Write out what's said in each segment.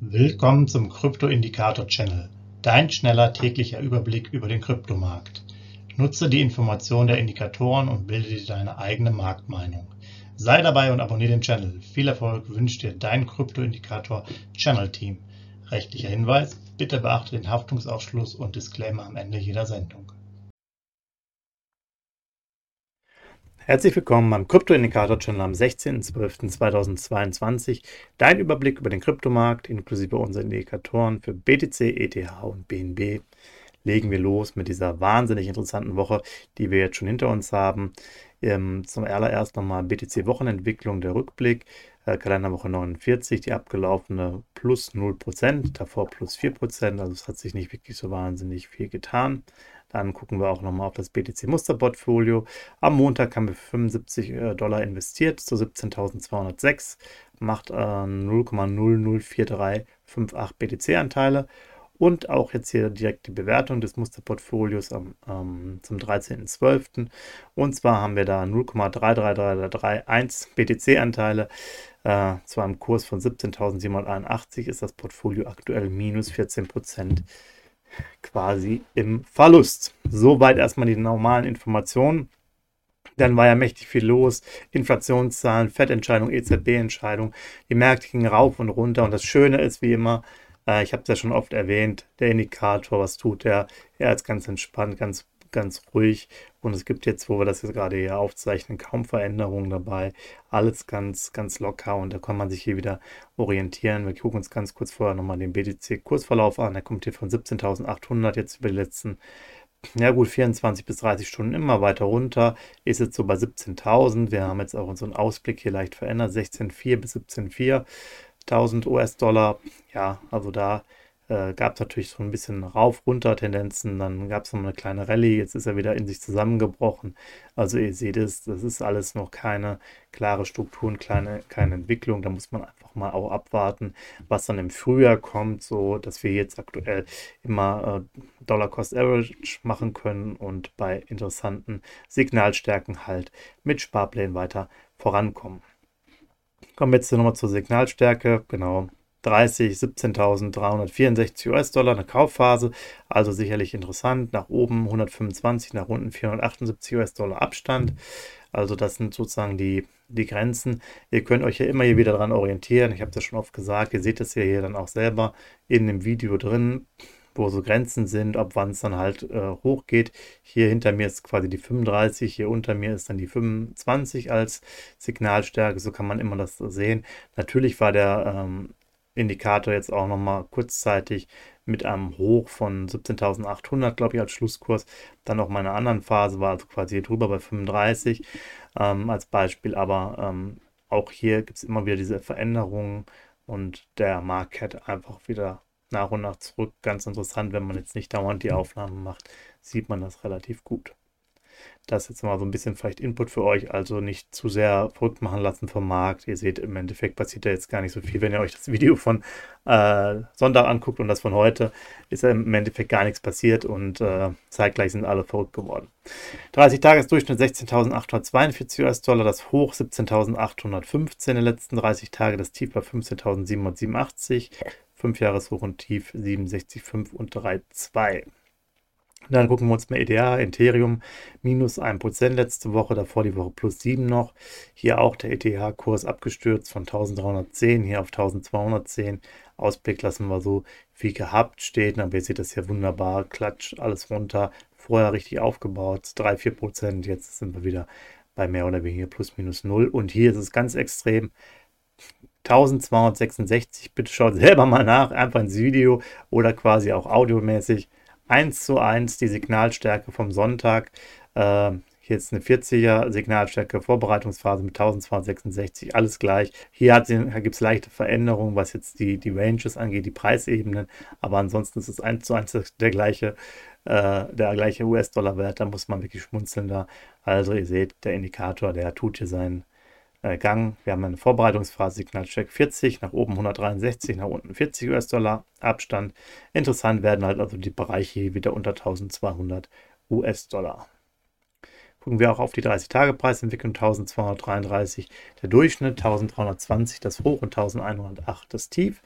Willkommen zum Krypto-Indikator-Channel, dein schneller täglicher Überblick über den Kryptomarkt. Nutze die Informationen der Indikatoren und bilde dir deine eigene Marktmeinung. Sei dabei und abonniere den Channel. Viel Erfolg wünscht dir dein Krypto-Indikator-Channel-Team. Rechtlicher Hinweis: Bitte beachte den Haftungsausschluss und Disclaimer am Ende jeder Sendung. Herzlich willkommen beim Krypto-Indikator-Channel am 16.12.2022. Dein Überblick über den Kryptomarkt inklusive unserer Indikatoren für BTC, ETH und BNB. Legen wir los mit dieser wahnsinnig interessanten Woche, die wir jetzt schon hinter uns haben. Zum allererst nochmal BTC-Wochenentwicklung, der Rückblick. Kalenderwoche 49, die abgelaufene plus 0%, davor plus 4%, also es hat sich nicht wirklich so wahnsinnig viel getan. Dann gucken wir auch nochmal auf das BTC-Musterportfolio. Am Montag haben wir $75 investiert zu 17.206, macht 0,004358 BTC-Anteile. Und auch jetzt hier direkt die Bewertung des Musterportfolios zum 13.12. Und zwar haben wir da 0,33331 BTC-Anteile. Zu einem Kurs von 17.781 ist das Portfolio aktuell minus 14% quasi im Verlust. Soweit erstmal die normalen Informationen. Dann war ja mächtig viel los. Inflationszahlen, FED-Entscheidung, EZB-Entscheidung. Die Märkte gingen rauf und runter. Und das Schöne ist wie immer, ich habe es ja schon oft erwähnt, der Indikator, was tut der? Er ist ganz entspannt, ganz ruhig. Und es gibt jetzt, wo wir das jetzt gerade hier aufzeichnen, kaum Veränderungen dabei. Alles ganz locker und da kann man sich hier wieder orientieren. Wir gucken uns ganz kurz vorher nochmal den BTC-Kursverlauf an. Der kommt hier von 17.800 jetzt über die letzten, ja gut, 24 bis 30 Stunden immer weiter runter. Ist jetzt so bei 17.000. Wir haben jetzt auch unseren Ausblick hier leicht verändert. 16.4 bis 17.400 US-Dollar. Ja, also da gab es natürlich so ein bisschen Rauf-Runter-Tendenzen, dann gab es noch eine kleine Rallye, jetzt ist er wieder in sich zusammengebrochen. Also ihr seht es, das ist alles noch keine klare Struktur und keine Entwicklung. Da muss man einfach mal auch abwarten, was dann im Frühjahr kommt, so dass wir jetzt aktuell immer Dollar-Cost-Average machen können und bei interessanten Signalstärken halt mit Sparplänen weiter vorankommen. Kommen wir jetzt nochmal zur Signalstärke, genau. 17.364 US-Dollar, eine Kaufphase, also sicherlich interessant. Nach oben 125, nach unten 478 US-Dollar Abstand. Also das sind sozusagen die Grenzen. Ihr könnt euch ja immer hier wieder dran orientieren. Ich habe das schon oft gesagt, ihr seht das ja hier dann auch selber in dem Video drin, wo so Grenzen sind, ab wann es dann halt hochgeht. Hier hinter mir ist quasi die 35, hier unter mir ist dann die 25 als Signalstärke. So kann man immer das sehen. Natürlich war der Indikator jetzt auch nochmal kurzzeitig mit einem Hoch von 17.800, glaube ich, als Schlusskurs. Dann noch meine anderen Phase war also quasi hier drüber bei 35 als Beispiel. Aber auch hier gibt es immer wieder diese Veränderungen und der Markt kehrt einfach wieder nach und nach zurück. Ganz interessant, wenn man jetzt nicht dauernd die Aufnahmen macht, sieht man das relativ gut. Das jetzt mal so ein bisschen vielleicht Input für euch, also nicht zu sehr verrückt machen lassen vom Markt. Ihr seht, im Endeffekt passiert da jetzt gar nicht so viel. Wenn ihr euch das Video von Sonntag anguckt und das von heute, ist ja im Endeffekt gar nichts passiert und zeitgleich sind alle verrückt geworden. 30-Tages-Durchschnitt 16.842 US-Dollar, das Hoch 17.815 in den letzten 30 Tagen, das Tief bei 15.787, 5-Jahres-Hoch und Tief 67,5 und 3,2. Dann gucken wir uns mal ETH, Ethereum, minus 1% letzte Woche, davor die Woche plus 7 noch. Hier auch der ETH-Kurs abgestürzt von 1310 hier auf 1210. Ausblick lassen wir so wie gehabt stehen, aber ihr seht das hier wunderbar, klatscht alles runter. Vorher richtig aufgebaut, 3-4%, jetzt sind wir wieder bei mehr oder weniger plus minus 0. Und hier ist es ganz extrem. 1266, bitte schaut selber mal nach, einfach ins Video oder quasi auch audiomäßig. 1:1 die Signalstärke vom Sonntag. Hier ist eine 40er Signalstärke, Vorbereitungsphase mit 1266, alles gleich. Hier gibt es leichte Veränderungen, was jetzt die Ranges angeht, die Preisebenen, aber ansonsten ist es 1:1 der gleiche US-Dollar-Wert, da muss man wirklich schmunzeln da. Also ihr seht, der Indikator, der tut hier seinen Gang. Wir haben eine Vorbereitungsphase, Signalstärke 40, nach oben 163, nach unten 40 US-Dollar Abstand. Interessant werden halt also die Bereiche hier wieder unter 1200 US-Dollar. Gucken wir auch auf die 30-Tage-Preisentwicklung, 1233 der Durchschnitt, 1320 das Hoch und 1108 das Tief.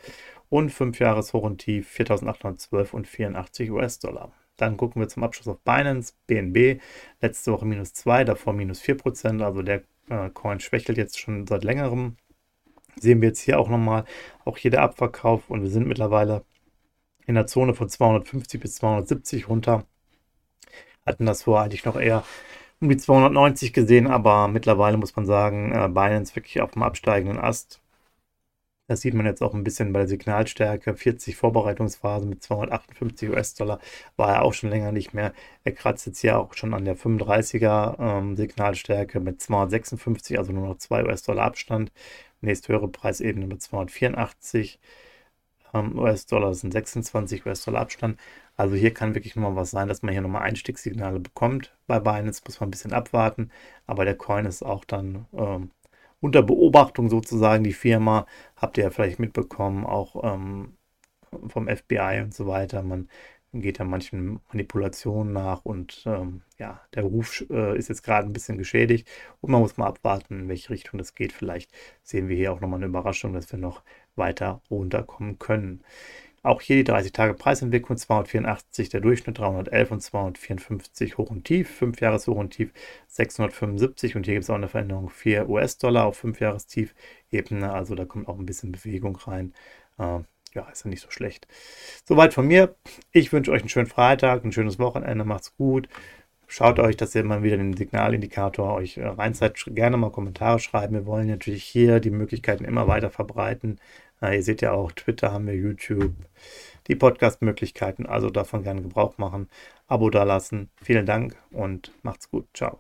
und 5 Jahres Hoch und Tief 4.812 und 84 US-Dollar. Dann gucken wir zum Abschluss auf Binance, BNB, letzte Woche -2, davor -4%, also der Coin schwächelt jetzt schon seit längerem. Sehen wir jetzt hier auch nochmal, auch hier der Abverkauf und wir sind mittlerweile in der Zone von 250 bis 270 runter. Hatten das vorher eigentlich noch eher um die 290 gesehen, aber mittlerweile muss man sagen, Binance wirklich auf dem absteigenden Ast. Das sieht man jetzt auch ein bisschen bei der Signalstärke. 40 Vorbereitungsphase mit 258 US-Dollar war er auch schon länger nicht mehr. Er kratzt jetzt hier auch schon an der 35er Signalstärke mit 256, also nur noch 2 US-Dollar Abstand. Nächste höhere Preisebene mit 284 US-Dollar, das sind 26 US-Dollar Abstand. Also hier kann wirklich nochmal was sein, dass man hier nochmal Einstiegssignale bekommt. Bei Binance muss man ein bisschen abwarten, aber der Coin ist auch dann unter Beobachtung sozusagen. Die Firma, habt ihr ja vielleicht mitbekommen, auch vom FBI und so weiter. Man geht da manchen Manipulationen nach und ja, der Ruf ist jetzt gerade ein bisschen geschädigt und man muss mal abwarten, in welche Richtung das geht. Vielleicht sehen wir hier auch nochmal eine Überraschung, dass wir noch weiter runterkommen können. Auch hier die 30-Tage-Preisentwicklung, 284, der Durchschnitt 311 und 254 Hoch und Tief, 5 Jahres Hoch und Tief 675 und hier gibt es auch eine Veränderung 4 US-Dollar auf 5 Jahres Tiefebene, also da kommt auch ein bisschen Bewegung rein. Ja, ist ja nicht so schlecht. Soweit von mir. Ich wünsche euch einen schönen Freitag, ein schönes Wochenende, macht's gut. Schaut euch, dass ihr mal wieder den Signalindikator euch reinzieht. Gerne mal Kommentare schreiben. Wir wollen natürlich hier die Möglichkeiten immer weiter verbreiten. Ihr seht ja auch, Twitter haben wir, YouTube, die Podcast-Möglichkeiten. Also davon gerne Gebrauch machen. Abo dalassen. Vielen Dank und macht's gut. Ciao.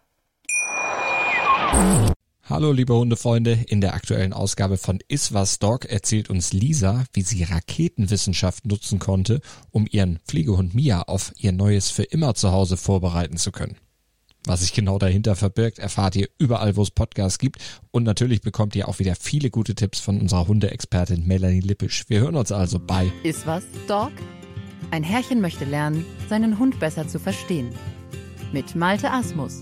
Hallo liebe Hundefreunde, in der aktuellen Ausgabe von Iswas Dog erzählt uns Lisa, wie sie Raketenwissenschaft nutzen konnte, um ihren Pflegehund Mia auf ihr neues für immer Zuhause vorbereiten zu können. Was sich genau dahinter verbirgt, erfahrt ihr überall, wo es Podcasts gibt und natürlich bekommt ihr auch wieder viele gute Tipps von unserer Hundeexpertin Melanie Lippisch. Wir hören uns also bei Iswas Dog? Ein Herrchen möchte lernen, seinen Hund besser zu verstehen. Mit Malte Asmus.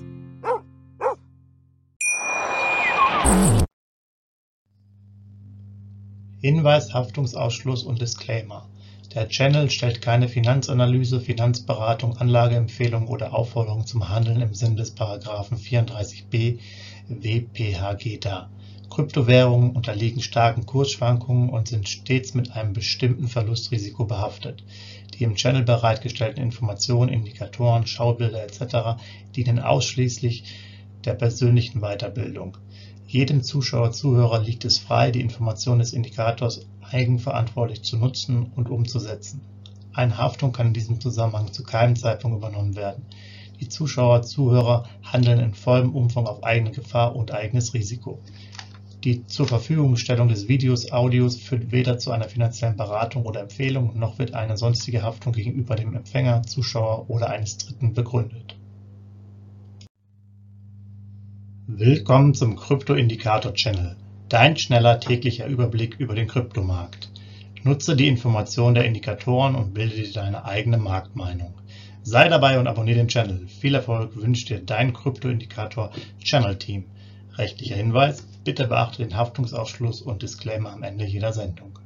Hinweis, Haftungsausschluss und Disclaimer. Der Channel stellt keine Finanzanalyse, Finanzberatung, Anlageempfehlung oder Aufforderung zum Handeln im Sinne des Paragraphen 34b WPHG dar. Kryptowährungen unterliegen starken Kursschwankungen und sind stets mit einem bestimmten Verlustrisiko behaftet. Die im Channel bereitgestellten Informationen, Indikatoren, Schaubilder etc. dienen ausschließlich der persönlichen Weiterbildung. Jedem Zuschauer/Zuhörer liegt es frei, die Information des Indikators eigenverantwortlich zu nutzen und umzusetzen. Eine Haftung kann in diesem Zusammenhang zu keinem Zeitpunkt übernommen werden. Die Zuschauer/Zuhörer handeln in vollem Umfang auf eigene Gefahr und eigenes Risiko. Die Zurverfügungstellung des Videos, Audios führt weder zu einer finanziellen Beratung oder Empfehlung, noch wird eine sonstige Haftung gegenüber dem Empfänger, Zuschauer oder eines Dritten begründet. Willkommen zum Krypto-Indikator-Channel, dein schneller täglicher Überblick über den Kryptomarkt. Nutze die Informationen der Indikatoren und bilde dir deine eigene Marktmeinung. Sei dabei und abonniere den Channel. Viel Erfolg wünscht dir dein Krypto-Indikator-Channel-Team. Rechtlicher Hinweis: Bitte beachte den Haftungsausschluss und Disclaimer am Ende jeder Sendung.